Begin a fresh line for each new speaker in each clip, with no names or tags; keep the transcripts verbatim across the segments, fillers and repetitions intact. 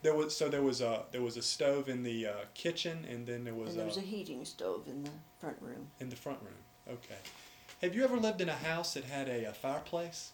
There was so there was a there was a stove in the uh, kitchen, and then there was,
and there was
a,
a heating stove in the front room.
in the front room. Okay. Have you ever lived in a house that had a, a fireplace?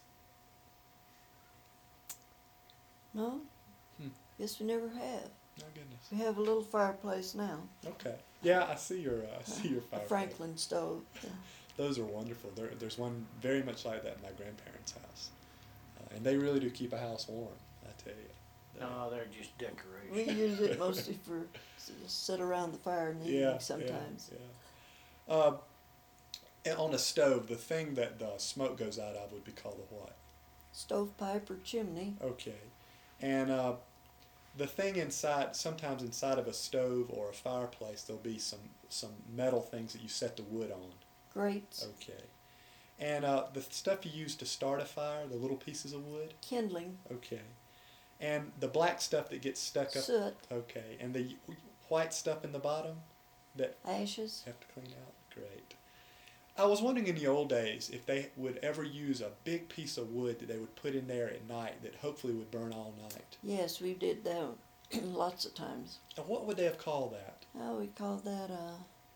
No?
Hmm.
Guess we never have.
Oh goodness.
We have a little fireplace now.
Okay. Yeah, I see your uh, I see your
A
fireplace.
Franklin stove. Yeah.
Those are wonderful. There, there's one very much like that in my grandparents' house, uh, and they really do keep a house warm. I tell you. They-
No, they're just
We
decorations.
use it mostly for s- sit around the fire in the
Yeah,
evening sometimes.
Yeah. yeah. Uh, and on a stove, the thing that the smoke goes out of would be called a what?
Stovepipe or chimney.
Okay. And uh, the thing inside, sometimes inside of a stove or a fireplace, there'll be some, some metal things that you set the wood on.
Grates.
Okay. And uh, the stuff you use to start a fire, the little pieces of wood?
Kindling.
Okay. And the black stuff that gets stuck up?
Soot.
Okay. And the white stuff in the bottom that
Ashes.
have to clean out? Great. I was wondering in the old days if they would ever use a big piece of wood that they would put in there at night that hopefully would burn all night.
Yes, we did that lots of times.
And what would they have called that?
Oh, we called that uh,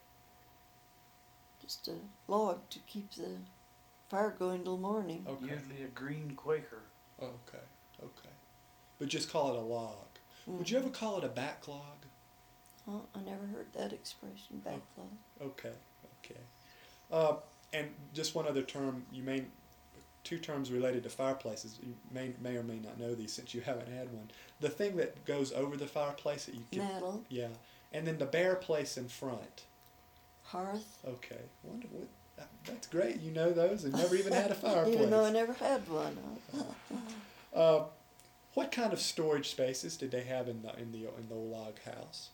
just a log to keep the fire going till morning.
Okay.
Usually a green Quaker.
Oh, okay. Okay. But just call it a log.
Mm.
Would you ever call it a backlog?
Oh, I never heard that expression, backlog.
Okay. Okay. Uh, and just one other term, you may, two terms related to fireplaces. You may may or may not know these since you haven't had one. The thing that goes over the fireplace that you can,
Mantle,
yeah, and then the bare place in front.
hearth.
Okay, wonder what. that- That's great. You know those, and never even had a fireplace.
Even though I never had one.
Uh, what kind of storage spaces did they have in the in the in the old log house?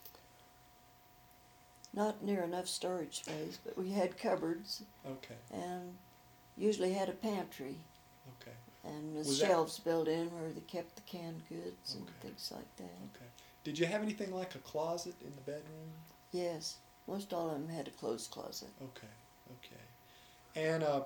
Not near enough storage space, but we had cupboards
Okay,
and usually had a pantry
okay,
and the
Was that-
shelves built in where they kept the canned goods and
Okay.
things like that.
okay. Did you have anything like a closet in the bedroom?
Yes, most all of them had a clothes closet.
Okay, okay. And uh,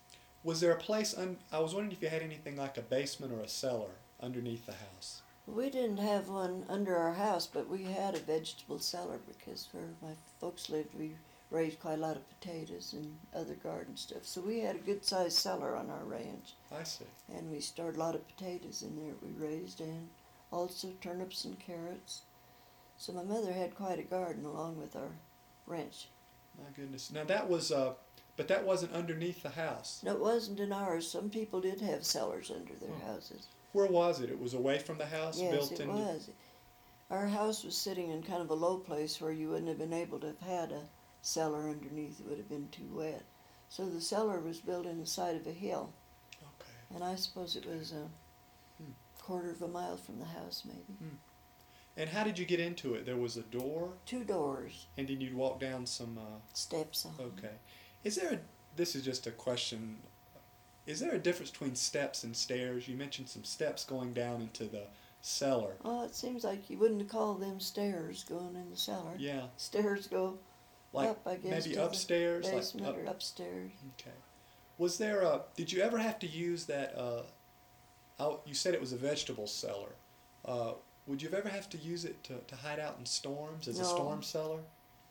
was there a place? Un- I was wondering if you had anything like a basement or a cellar underneath the house.
We didn't have one under our house, but we had a vegetable cellar because where my folks lived, we raised quite a lot of potatoes and other garden stuff. So we had a good-sized cellar on our ranch,
I see.
and we stored a lot of potatoes in there we raised, and also turnips and carrots. So my mother had quite a garden along with our ranch.
My goodness. Now that was, uh, but that wasn't underneath the house.
No, it wasn't in ours. Some people did have cellars under their
Oh.
houses.
Where was it? It was away from the house,
Yes,
built
it
into.
was. Our house was sitting in kind of a low place where you wouldn't have been able to have had a cellar underneath. It would have been too wet. So the cellar was built in the side of a hill,
Okay.
and I suppose it was a
Hmm.
quarter of a mile from the house, maybe.
Hmm. And how did you get into it? There was a door,
Two doors,
and then you'd walk down some. Uh,
steps on.
okay. Is there a? This is just a question. Is there a difference between steps and stairs? You mentioned some steps going down into the cellar.
Oh, it seems like you wouldn't call them stairs going in the cellar.
Yeah.
Stairs go
Like
up, I guess,
maybe
to
upstairs,
the
like
basement
up.
or upstairs.
Okay. Was there a? Did you ever have to use that? Uh, out, you said it was a vegetable cellar. Uh, would you ever have to use it to, to hide out in storms as a
No.
storm cellar?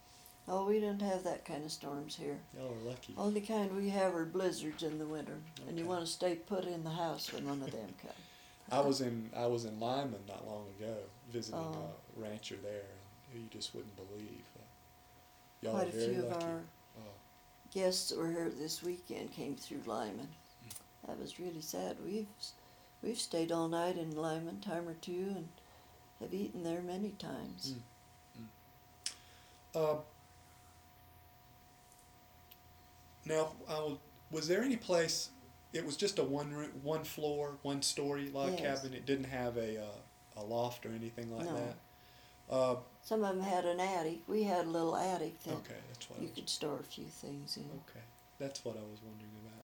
Oh, we didn't have that kind of storms here.
Y'all are lucky.
Only kind we have are blizzards in the winter, and you
Okay.
want to stay put in the house when one of them come.
I was in I was in Lyman not long ago visiting
Oh.
a rancher there, and you just wouldn't believe. Uh, y'all
Quite
are
a
very
few of
lucky.
our
Oh,
guests that were here this weekend came through Lyman.
Mm.
That was really sad. We've we've stayed all night in Lyman, time or two, and have eaten there many times.
Mm. uh, now, I will, was there any place? It was just a one room, one floor, one story log
Yes.
cabin. It didn't have a uh, a loft or anything like
No.
that. Uh,
Some of them had an attic. We had a little attic that
okay, that's what I
you
was.
could store a few things in.
Okay, that's what I was wondering about.